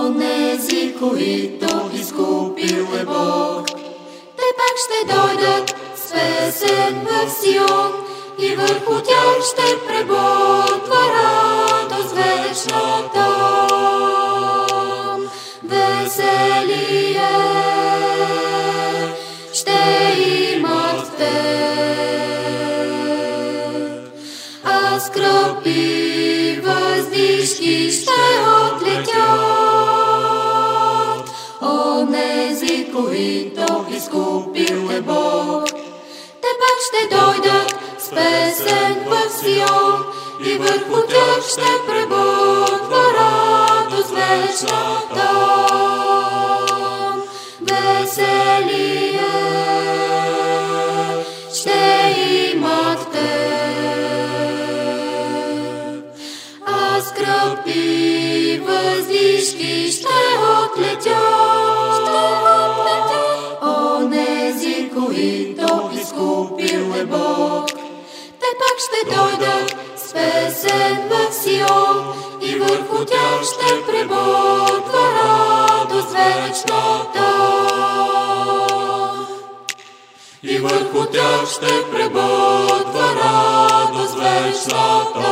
онези, които изкупил е Бог. Те пак ще дойдат с песен в Сион и върху тях ще пребъдва радост вечна там. Веселие ще имат те, а скръбни въздишки ще отлетят. Онези, които изкупил е Бог, те пак ще дойдат с песен в Сион и върху тях ще пребъдва радост вечна там. Веселие ще имат те, а скръбни въздишки ще отлетят. Онези, които изкупил е Бог, те пак ще дойдат с песен в Сион и върху тях ще пребъдва радост вечна там. И върху тях ще пребъдва радост вечна там.